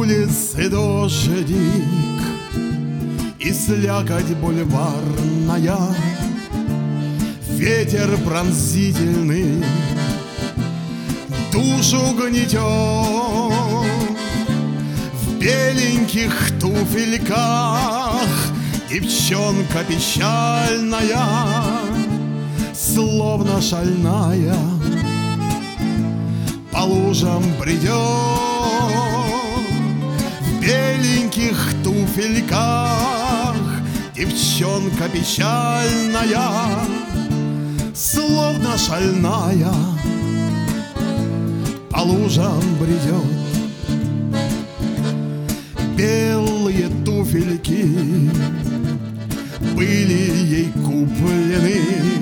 улице дождик и слякоть бульварная, ветер пронзительный душу гнетет. В беленьких туфельках девчонка печальная, словно шальная, по лужам бредет. В беленьких туфельках девчонка печальная, словно шальная, по лужам бредет. Белые туфельки были ей куплены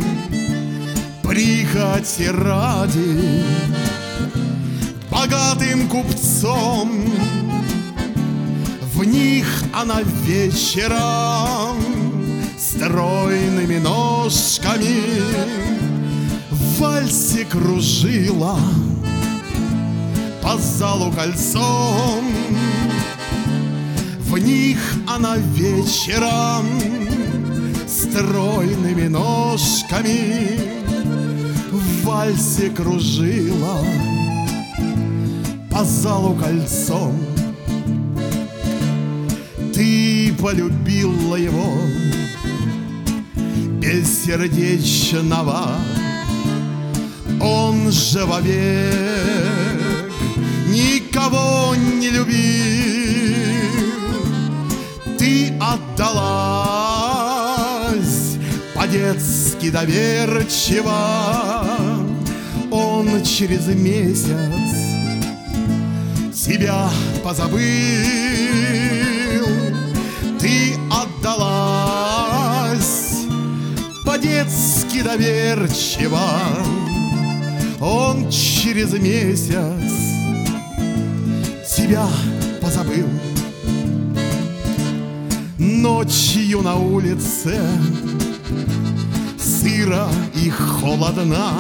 прихоти ради богатым купцом. В них она вечером стройными ножками в вальсе кружила по залу кольцом. В них она вечером стройными ножками в вальсе кружила по залу кольцом. Ты полюбила его бессердечного, он же вовек никого не любил. Ты отдалась по-детски доверчиво, он через месяц тебя позабыл. Ты отдалась по-детски доверчиво, он через месяц тебя позабыл. Ночью на улице сыро и холодно,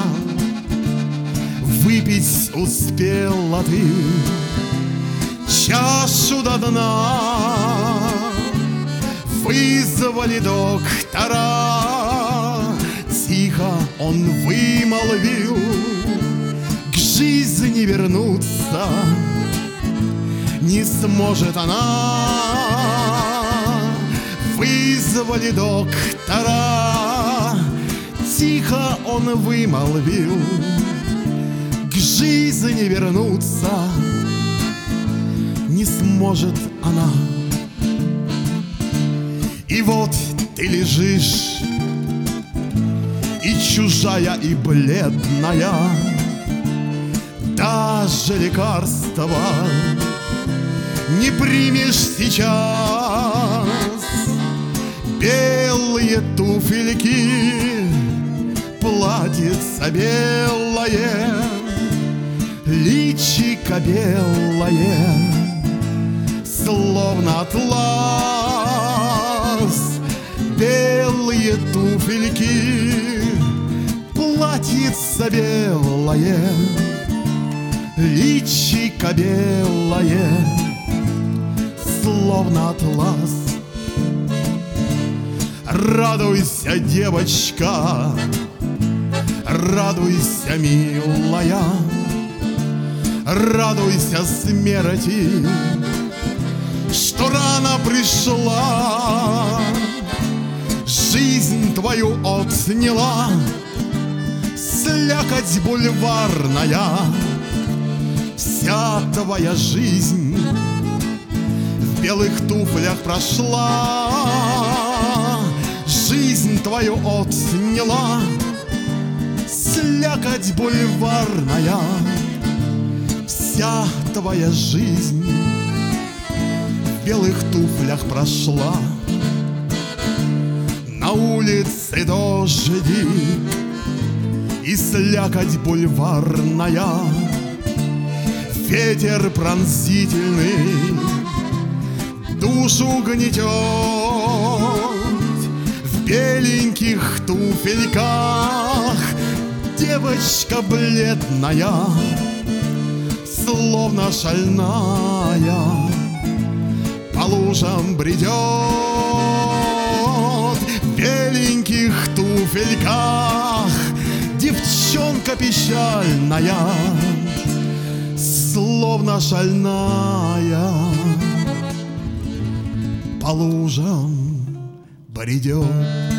выпить успела ты чашу до дна. Вызвали доктора, тихо он вымолвил: к жизни вернуться не сможет она. Вызвали доктора, тихо он вымолвил: к жизни вернуться не сможет она. И вот ты лежишь, и чужая, и бледная, даже лекарства не примешь сейчас. Белые туфельки, платьице белое, личико белое, словно атлас. Белые туфельки, платьице белое, личико белое, словно атлас. Радуйся, девочка, радуйся, милая, радуйся смерти, что рано пришла. Жизнь твою отняла слякоть бульварная. Вся твоя жизнь в белых туфлях прошла. Жизнь твою отняла слякоть бульварная. Вся твоя жизнь в белых туфлях прошла. На улице дождик и слякоть бульварная, ветер пронзительный душу гнетет. В беленьких туфельках девочка бледная, словно шальная, лужам бредет в беленьких туфельках девчонка печальная, словно шальная, по лужам бредет.